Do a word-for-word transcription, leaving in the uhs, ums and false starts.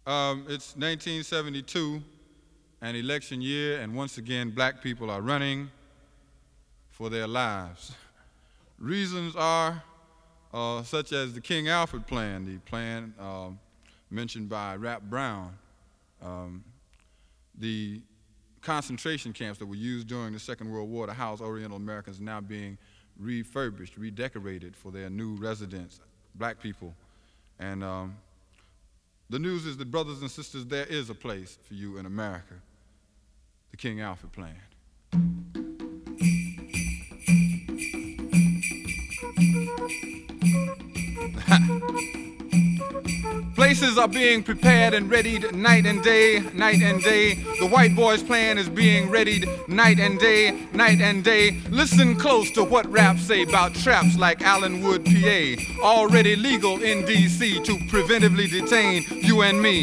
Um, it's nineteen seventy-two, an election year, and once again, black people are running for their lives. Reasons are uh, such as the King Alfred plan, the plan uh, mentioned by Rap Brown, um, the concentration camps that were used during the Second World War to house Oriental Americans now being refurbished, redecorated for their new residents, black people. And um, the news is that, brothers and sisters, there is a place for you in America, the King Alfred plan. Places are being prepared and readied night and day, night and day. The white boys' plan is being readied night and day, night and day. Listen close to what raps say about traps like Allenwood, P A, already legal in D C to preventively detain you and me.